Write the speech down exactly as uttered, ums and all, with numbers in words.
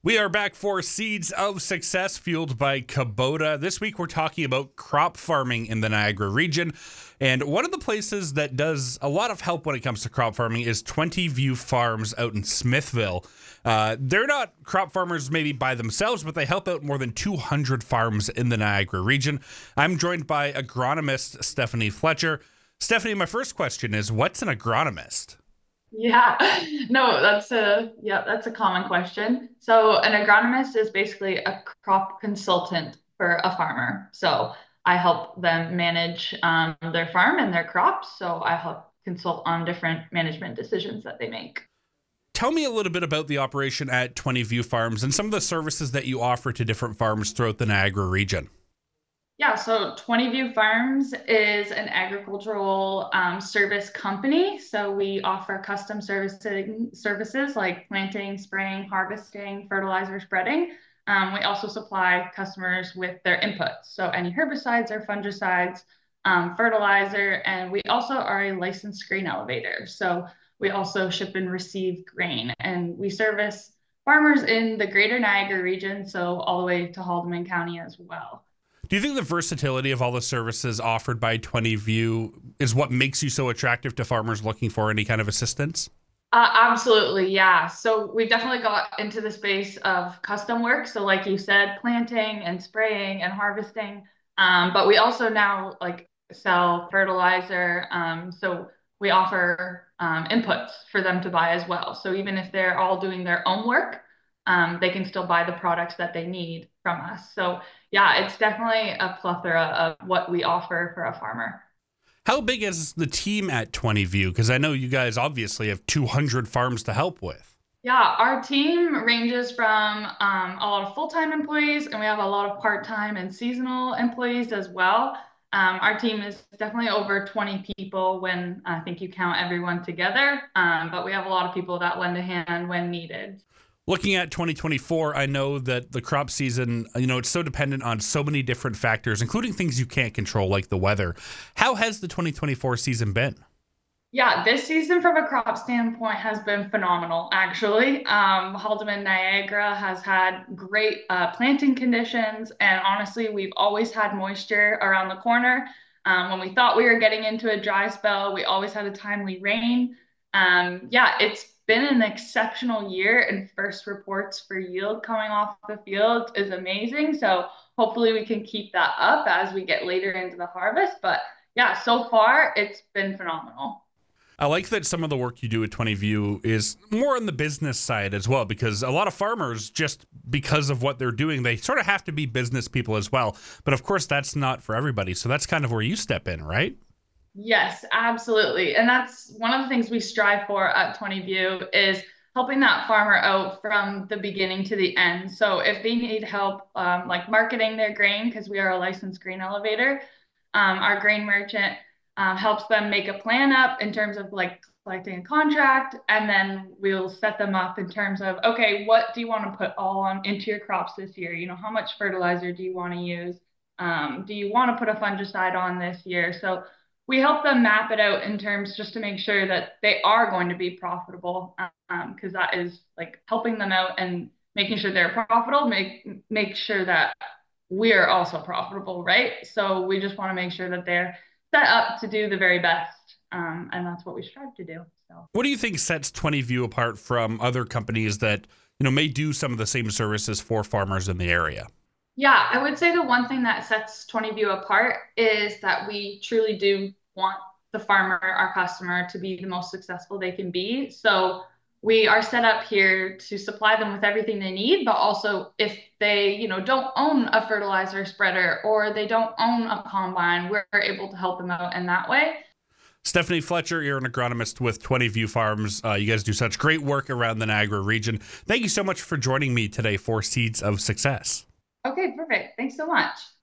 We are back for Seeds of Success, fueled by Kubota. This week, we're talking about crop farming in the Niagara region. And one of the places that does a lot of help when it comes to crop farming is twenty View Farms out in Smithville. Uh, they're not crop farmers maybe by themselves, but they help out more than two hundred farms in the Niagara region. I'm joined by agronomist Stephanie Fletcher. Stephanie, my first question is, what's an agronomist? Yeah, no, that's a yeah, that's a common question. So an agronomist is basically a crop consultant for a farmer. So I help them manage um, their farm and their crops. So I help consult on different management decisions that they make. Tell me a little bit about the operation at twenty View Farms and some of the services that you offer to different farms throughout the Niagara region. Yeah, so twenty View Farms is an agricultural um, service company. So we offer custom servicing services like planting, spraying, harvesting, fertilizer spreading. Um, we also supply customers with their inputs. So any herbicides or fungicides, um, fertilizer, and we also are a licensed grain elevator. So we also ship and receive grain, and we service farmers in the greater Niagara region, so all the way to Haldimand County as well. Do you think the versatility of all the services offered by twenty View is what makes you so attractive to farmers looking for any kind of assistance? Uh, absolutely, yeah. So we've definitely got into the space of custom work. So, like you said, planting and spraying and harvesting. Um, but we also now like sell fertilizer. Um, so we offer um, inputs for them to buy as well. So even if they're all doing their own work, um, they can still buy the products that they need from us. So yeah, it's definitely a plethora of what we offer for a farmer. How big is the team at twenty View? Because I know you guys obviously have two hundred farms to help with. Yeah, our team ranges from um, a lot of full-time employees, and we have a lot of part-time and seasonal employees as well. Um, our team is definitely over twenty people when I think you count everyone together, um, but we have a lot of people that lend a hand when needed. Looking at twenty twenty-four, I know that the crop season, you know, it's so dependent on so many different factors, including things you can't control, like the weather. How has the twenty twenty-four season been? Yeah, this season from a crop standpoint has been phenomenal, actually. Um, Haldeman Niagara has had great uh, planting conditions, and honestly, we've always had moisture around the corner. Um, when we thought we were getting into a dry spell, we always had a timely rain. Um, yeah, it's been an exceptional year, and first reports for yield coming off the field is amazing. So hopefully we can keep that up as we get later into the harvest. But yeah, so far it's been phenomenal. I like that some of the work you do at twenty View is more on the business side as well, because a lot of farmers, just because of what they're doing, they sort of have to be business people as well. But of course, that's not for everybody. So that's kind of where you step in, right? Yes, absolutely. And that's one of the things we strive for at twenty View is helping that farmer out from the beginning to the end. So if they need help, um, like marketing their grain, because we are a licensed grain elevator, um, our grain merchant um, helps them make a plan up in terms of like collecting a contract, and then we'll set them up in terms of, okay, what do you want to put all on into your crops this year? You know, how much fertilizer do you want to use? Um, do you want to put a fungicide on this year? So we help them map it out in terms just to make sure that they are going to be profitable, um, because that is like helping them out and making sure they're profitable, make make sure that we're also profitable, right? So we just want to make sure that they're set up to do the very best, um, and that's what we strive to do. So. What do you think sets twenty View apart from other companies that, you know, may do some of the same services for farmers in the area? Yeah, I would say the one thing that sets twenty View apart is that we truly do want the farmer, our customer, to be the most successful they can be. So we are set up here to supply them with everything they need, but also if they, you know, don't own a fertilizer spreader or they don't own a combine, we're able to help them out in that way. Stephanie Fletcher, you're an agronomist with twenty View Farms. Uh, you guys do such great work around the Niagara region. Thank you so much for joining me today for Seeds of Success. Okay, perfect. Thanks so much.